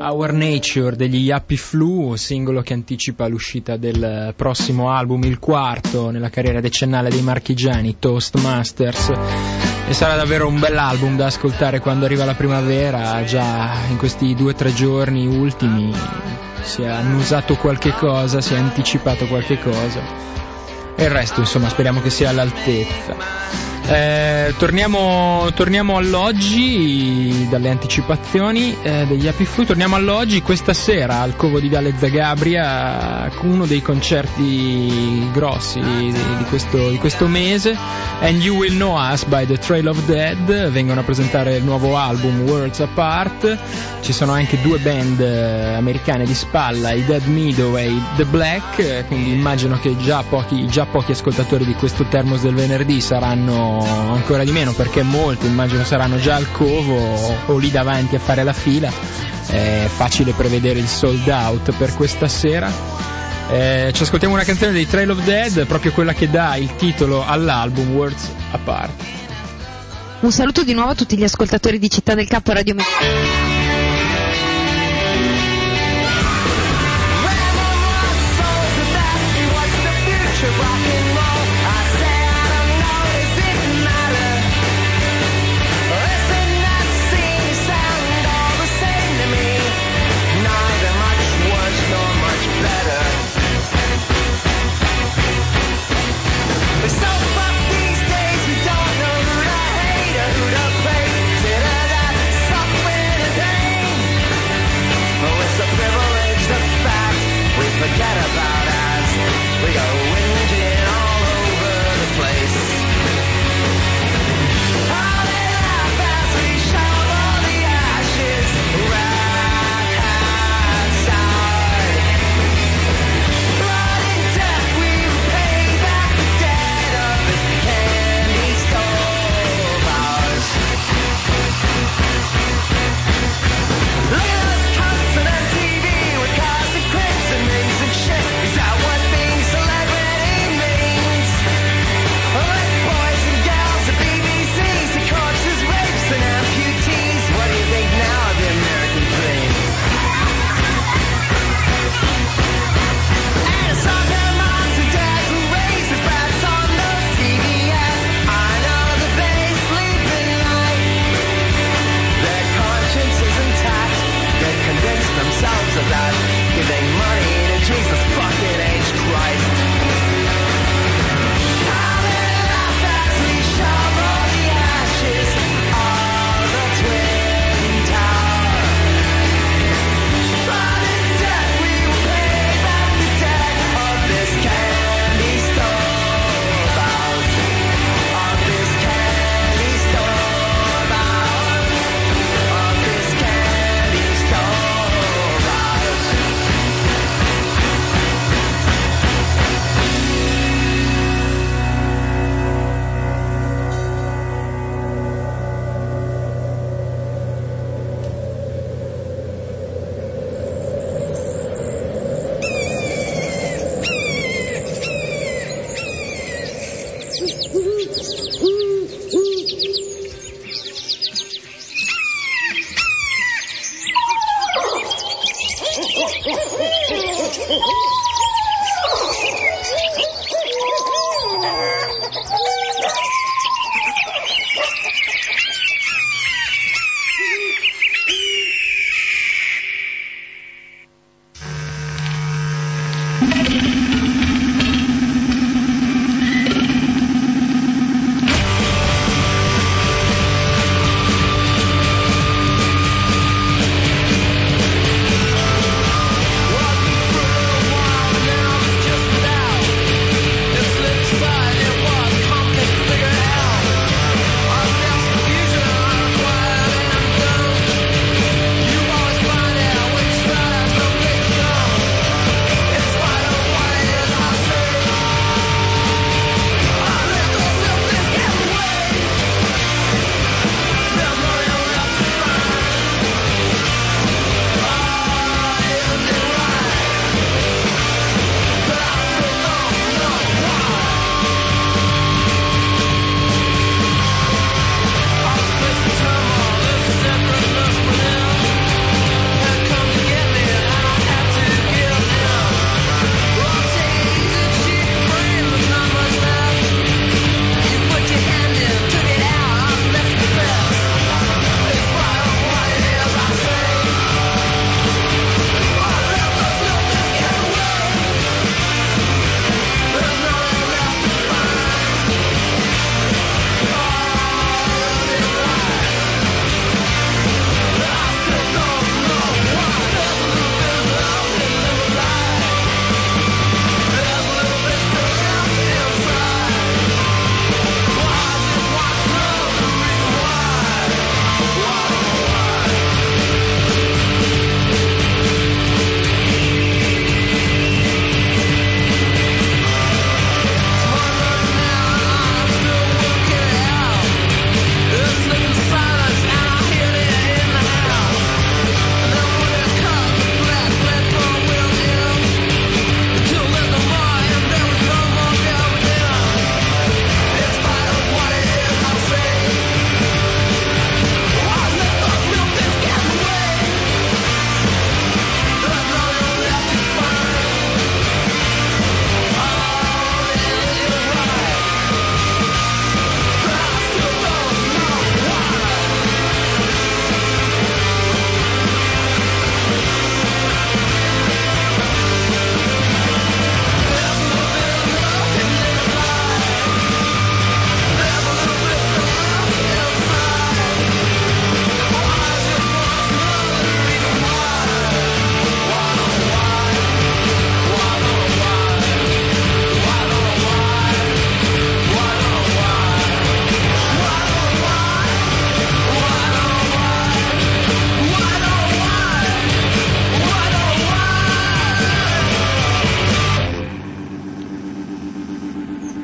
Our Nature degli Yappy Flu, singolo che anticipa l'uscita del prossimo album, il quarto nella carriera decennale dei marchigiani, Toastmasters, e sarà davvero un bell'album da ascoltare quando arriva la primavera. Già in questi 2 o 3 giorni ultimi si è annusato qualche cosa, si è anticipato qualche cosa, e il resto insomma speriamo che sia all'altezza. Torniamo all'oggi, dalle anticipazioni degli Yappy Flu. Torniamo all'oggi. Questa sera al Covo di Viale Zagabria, uno dei concerti grossi di questo mese, And You Will Know Us by The Trail of Dead. Vengono a presentare il nuovo album Worlds Apart. Ci sono anche 2 band americane di spalla, i Dead Meadow e i The Black, quindi immagino che già pochi ascoltatori di questo Termos del venerdì saranno ancora di meno, perché molti immagino saranno già al Covo o lì davanti a fare la fila. È facile prevedere il sold out per questa sera. Ci ascoltiamo una canzone dei Trail of Dead, proprio quella che dà il titolo all'album, Worlds Apart. Un saluto di nuovo a tutti gli ascoltatori di Città del Capo Radio Forget about us. We go whinging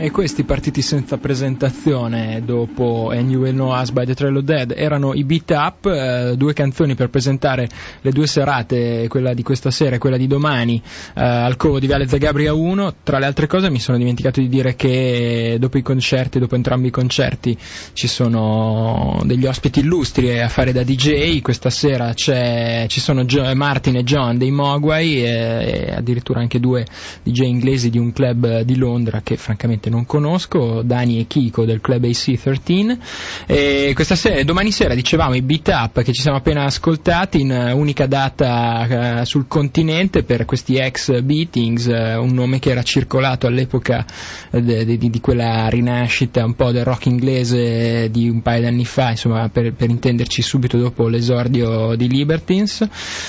E questi partiti senza presentazione dopo And You Will Know Us by the Trail of Dead erano i Beat Up, due canzoni per presentare le due serate, quella di questa sera e quella di domani, al Covo di Viale Zagabria 1. Tra le altre cose mi sono dimenticato di dire che dopo entrambi i concerti ci sono degli ospiti illustri a fare da DJ. Questa sera ci sono Martin e John dei Mogwai e addirittura anche due DJ inglesi di un club di Londra che francamente non conosco, Dani e Kiko del club AC13. E domani sera dicevamo i Beat Up che ci siamo appena ascoltati in unica data sul continente per questi ex Beatings, un nome che era circolato all'epoca di quella rinascita un po' del rock inglese di un paio d'anni fa, insomma per intenderci subito dopo l'esordio di Libertines.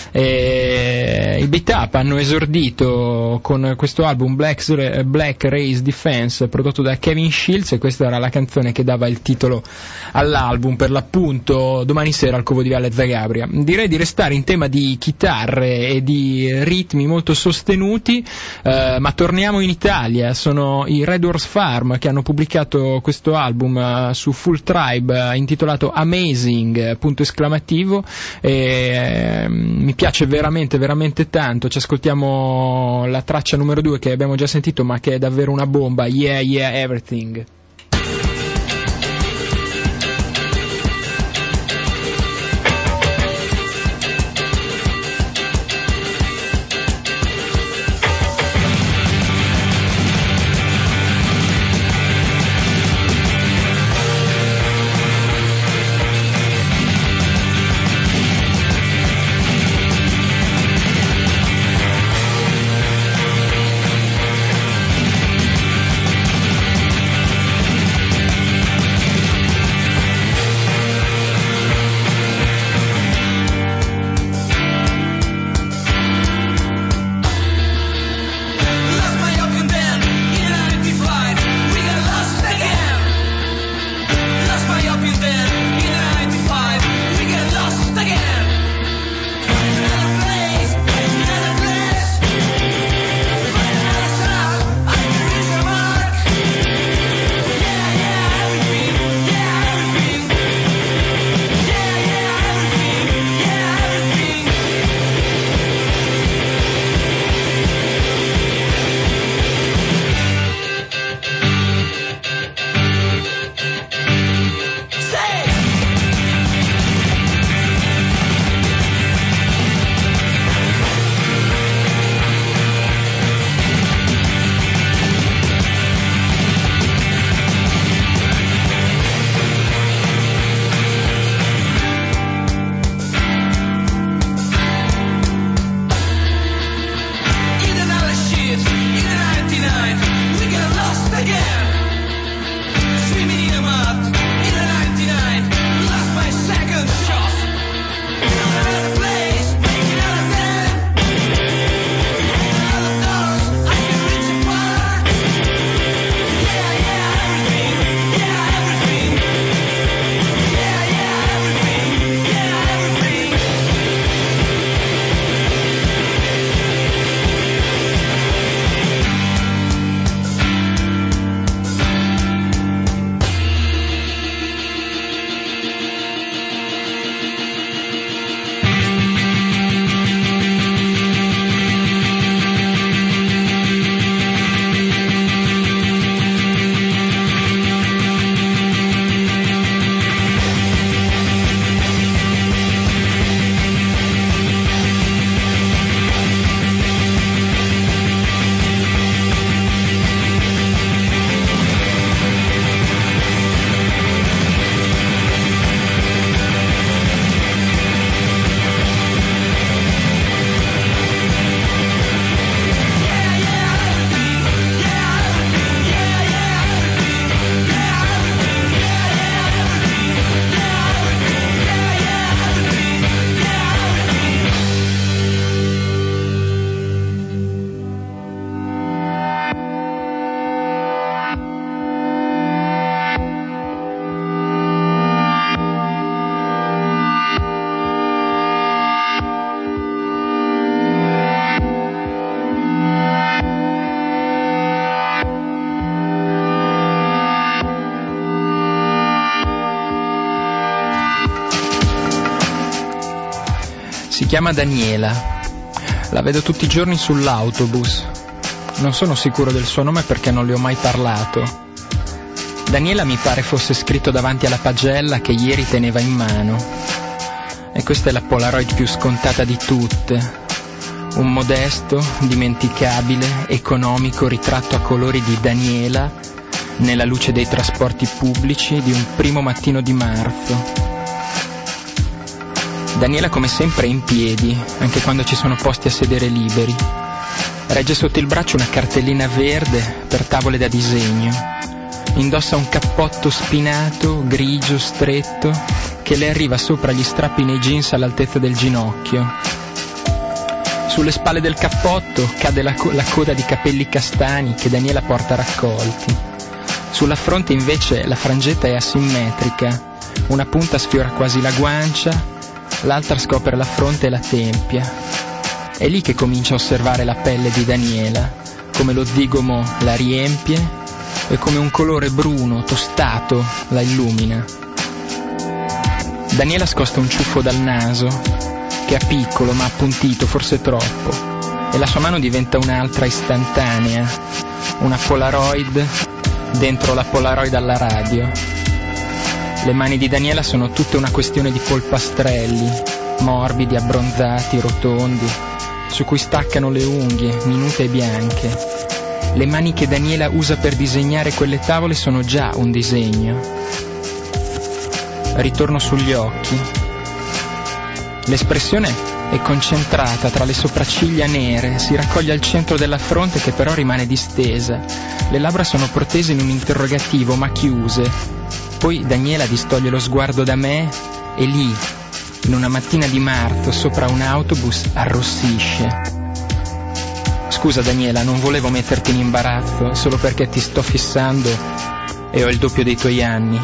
I Beat Up hanno esordito con questo album Black Race Defense prodotto da Kevin Shields, e questa era la canzone che dava il titolo all'album, per l'appunto domani sera al Covo di Viale Zagabria. Direi di restare in tema di chitarre e di ritmi molto sostenuti, ma torniamo in Italia. Sono i Red Horse Farm che hanno pubblicato questo album su Full Tribe intitolato Amazing, punto esclamativo, e mi piace veramente veramente tanto. Ci ascoltiamo la traccia numero 2 che abbiamo già sentito ma che è davvero una bomba, Yeah Yeah Everything. Si chiama Daniela. La vedo tutti i giorni sull'autobus. Non sono sicuro del suo nome perché non le ho mai parlato. Daniela mi pare fosse scritto davanti alla pagella che ieri teneva in mano. E questa è la Polaroid più scontata di tutte. Un modesto, dimenticabile, economico ritratto a colori di Daniela nella luce dei trasporti pubblici di un primo mattino di marzo. Daniela come sempre è in piedi, anche quando ci sono posti a sedere liberi. Regge sotto il braccio una cartellina verde per tavole da disegno. Indossa un cappotto spinato, grigio, stretto, che le arriva sopra gli strappi nei jeans all'altezza del ginocchio. Sulle spalle del cappotto cade la coda di capelli castani che Daniela porta raccolti. Sulla fronte invece la frangetta è asimmetrica. Una punta sfiora quasi la guancia, l'altra scopre la fronte e la tempia. È lì che comincia a osservare la pelle di Daniela, come lo zigomo la riempie e come un colore bruno, tostato, la illumina. Daniela scosta un ciuffo dal naso, che è piccolo ma appuntito, forse troppo, e la sua mano diventa un'altra istantanea, una Polaroid dentro la Polaroid alla radio. Le mani di Daniela sono tutte una questione di polpastrelli, morbidi, abbronzati, rotondi, su cui staccano le unghie, minute e bianche. Le mani che Daniela usa per disegnare quelle tavole sono già un disegno. Ritorno sugli occhi. L'espressione è concentrata tra le sopracciglia nere, si raccoglie al centro della fronte che però rimane distesa. Le labbra sono protese in un interrogativo ma chiuse. Poi Daniela distoglie lo sguardo da me e lì, in una mattina di marzo, sopra un autobus, arrossisce. Scusa Daniela, non volevo metterti in imbarazzo, solo perché ti sto fissando e ho il doppio dei tuoi anni.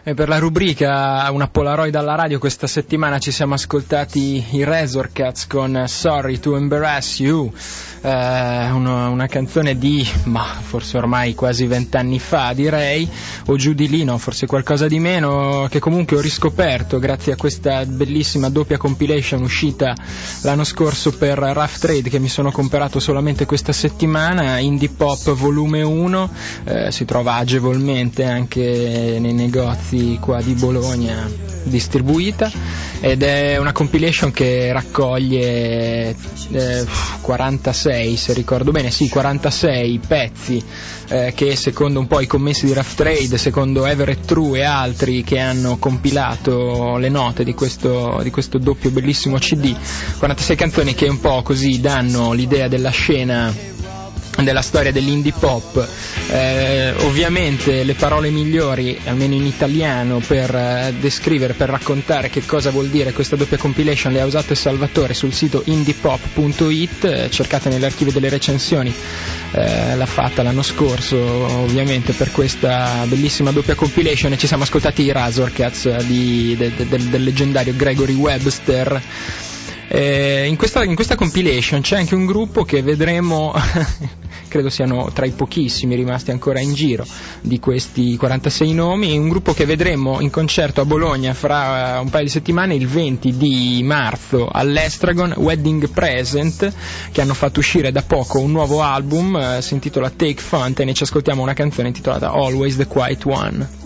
E per la rubrica Una Polaroid alla radio questa settimana ci siamo ascoltati i Razorcats con Sorry to Embarrass You, una canzone di, forse ormai quasi 20 anni fa direi, o giù di lì, no, forse qualcosa di meno, che comunque ho riscoperto grazie a questa bellissima doppia compilation uscita l'anno scorso per Rough Trade, che mi sono comprato solamente questa settimana, Indie Pop volume 1, si trova agevolmente anche nei negozi qua di Bologna distribuita, ed è una compilation che raccoglie 46, se ricordo bene, 46 pezzi che secondo un po' i commessi di Rough Trade, secondo Everett True e altri che hanno compilato le note di questo doppio bellissimo CD, 46 canzoni che un po' così danno l'idea della scena, della storia dell'indie pop. Ovviamente le parole migliori, almeno in italiano, per descrivere, per raccontare che cosa vuol dire questa doppia compilation le ha usate Salvatore sul sito indiepop.it, cercate nell'archivio delle recensioni, l'ha fatta l'anno scorso ovviamente per questa bellissima doppia compilation, e ci siamo ascoltati i Razorcats del leggendario Gregory Webster. In questa compilation c'è anche un gruppo che vedremo credo siano tra i pochissimi rimasti ancora in giro di questi 46 nomi, un gruppo che vedremo in concerto a Bologna fra un paio di settimane, il 20 di marzo all'Estragon, Wedding Present, che hanno fatto uscire da poco un nuovo album, si intitola Take Fun, e ne ci ascoltiamo una canzone intitolata Always the Quiet One.